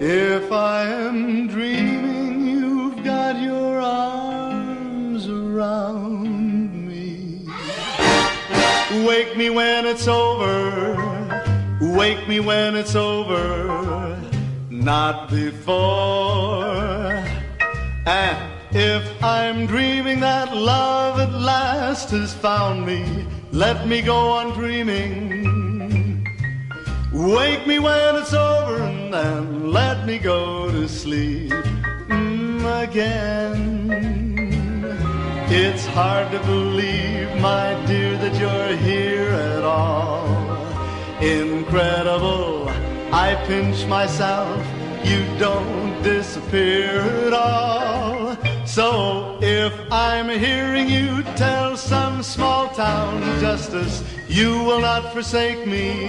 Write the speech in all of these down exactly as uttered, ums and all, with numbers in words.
If I am dreaming, you've got your arms around me. Wake me when it's over, wake me when it's over, not before. And if I'm dreaming that love at last has found me, let me go on dreaming. Wake me when it's over and then let me go to sleep mm, again. It's hard to believe, my dear, that you're here at all. Incredible, I pinch myself, you don't disappear at all. So if I'm hearing you tell some small town justice you will not forsake me,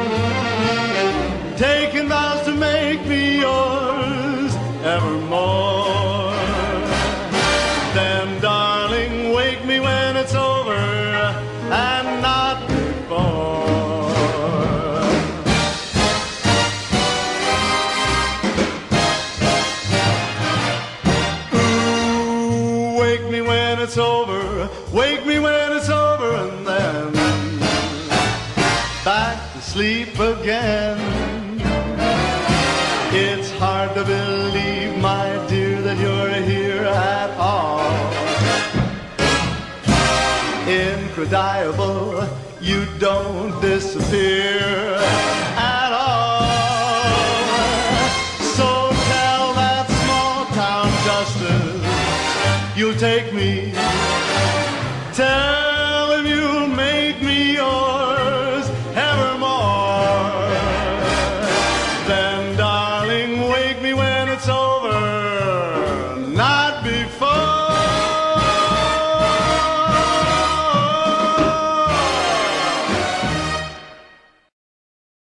taking vows to make me yours evermore, then darling, wake me when it's over and not before. Wake me when it's over, wake me when it's over, and then back to sleep again. It's hard to believe, my dear, that you're here at all. Incredible, you don't disappear at all. So tell that small town justice you'll take me